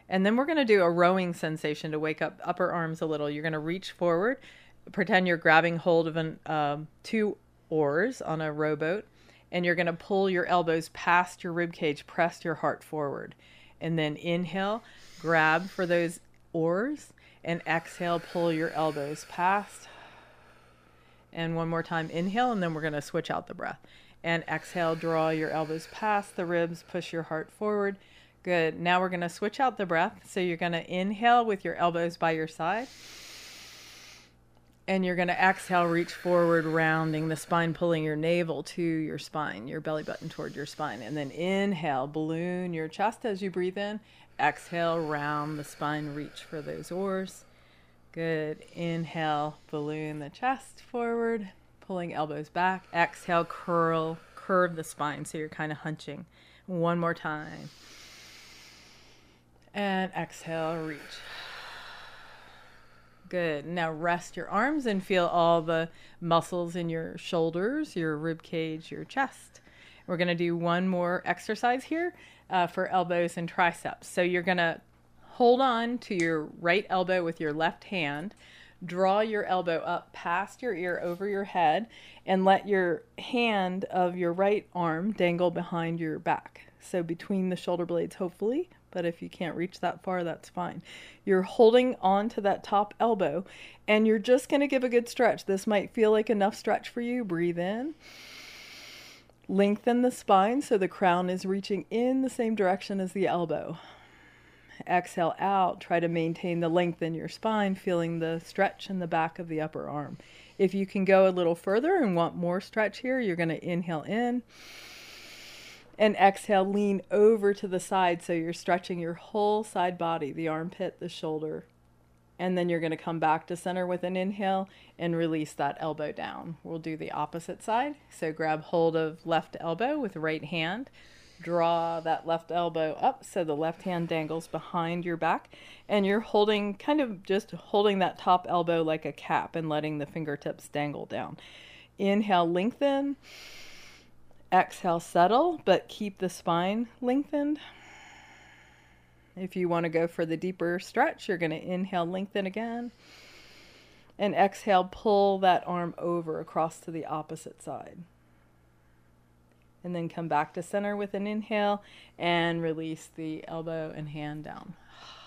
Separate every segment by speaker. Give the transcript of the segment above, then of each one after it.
Speaker 1: And then we're going to do a rowing sensation to wake up upper arms a little. You're going to reach forward, pretend you're grabbing hold of two oars on a rowboat, and you're going to pull your elbows past your rib cage, press your heart forward. And then inhale, grab for those oars, and exhale, pull your elbows past. And one more time, inhale, and then we're going to switch out the breath. And exhale, draw your elbows past the ribs, push your heart forward. Good. Now we're going to switch out the breath. So you're going to inhale with your elbows by your side. And you're going to exhale, reach forward, rounding the spine, pulling your navel to your spine, your belly button toward your spine. And then inhale, balloon your chest as you breathe in. Exhale, round the spine, reach for those oars. Good. Inhale, balloon the chest forward, pulling elbows back. Exhale, curve the spine so you're kind of hunching. One more time. And exhale, reach. Good. Now rest your arms and feel all the muscles in your shoulders, your rib cage, your chest. We're going to do one more exercise here for elbows and triceps. So you're going to hold on to your right elbow with your left hand. Draw your elbow up past your ear over your head and let your hand of your right arm dangle behind your back. So between the shoulder blades, hopefully. But if you can't reach that far, that's fine. You're holding on to that top elbow and you're just going to give a good stretch. This might feel like enough stretch for you. Breathe in. Lengthen the spine so the crown is reaching in the same direction as the elbow. Exhale out. Try to maintain the length in your spine, feeling the stretch in the back of the upper arm. If you can go a little further and want more stretch here, you're going to inhale in. And exhale, lean over to the side so you're stretching your whole side body, the armpit, the shoulder. And then you're going to come back to center with an inhale and release that elbow down. We'll do the opposite side. So grab hold of left elbow with right hand. Draw that left elbow up so the left hand dangles behind your back. And you're holding, kind of just holding that top elbow like a cap and letting the fingertips dangle down. Inhale, lengthen. Exhale, settle, but keep the spine lengthened. If you want to go for the deeper stretch, you're going to inhale, lengthen again. And exhale, pull that arm over across to the opposite side. And then come back to center with an inhale and release the elbow and hand down.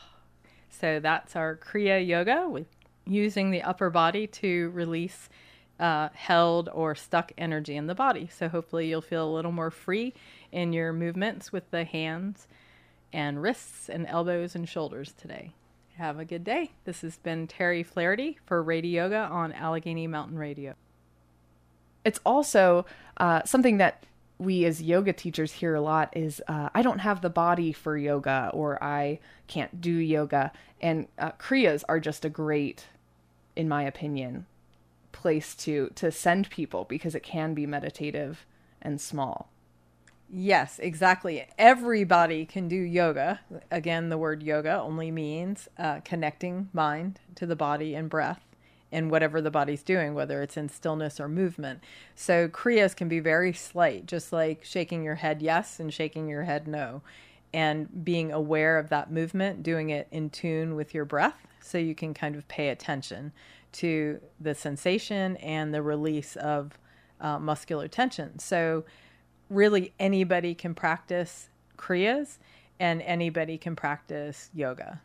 Speaker 1: So that's our Kriya Yoga with using the upper body to release held or stuck energy in the body. So hopefully you'll feel a little more free in your movements with the hands and wrists and elbows and shoulders today. Have a good day. This has been Terry Flaherty for Radio Yoga on Allegheny Mountain Radio.
Speaker 2: It's also something that we as yoga teachers hear a lot is, I don't have the body for yoga, or I can't do yoga. And Kriyas are just a great, in my opinion, place to send people because it can be meditative and small.
Speaker 1: Yes, exactly. Everybody can do yoga. Again, the word yoga only means connecting mind to the body and breath and whatever the body's doing, whether it's in stillness or movement. So kriyas can be very slight, just like shaking your head yes and shaking your head no. And being aware of that movement, doing it in tune with your breath so you can kind of pay attention to the sensation and the release of muscular tension. So really anybody can practice kriyas and anybody can practice yoga.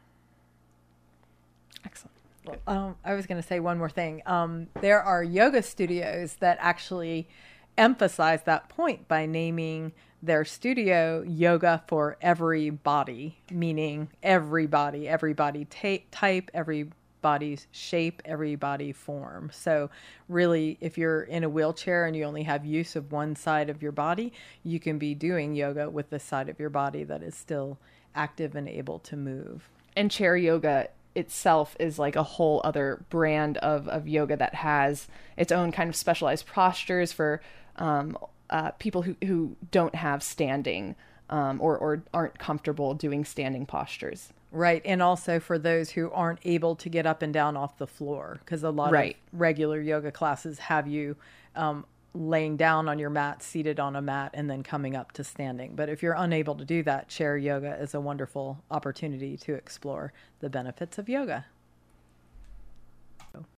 Speaker 2: Excellent.
Speaker 1: I was going to say one more thing. There are yoga studios that actually emphasize that point by naming their studio Yoga for Everybody, meaning every body type, every body's shape, every body form. So really, if you're in a wheelchair and you only have use of one side of your body, you can be doing yoga with the side of your body that is still active and able to move.
Speaker 2: And chair yoga itself is like a whole other brand of yoga that has its own kind of specialized postures for people who don't have standing or aren't comfortable doing standing postures.
Speaker 1: Right. And also for those who aren't able to get up and down off the floor, because a lot of regular yoga classes have you laying down on your mat, seated on a mat, and then coming up to standing. But if you're unable to do that, chair yoga is a wonderful opportunity to explore the benefits of yoga.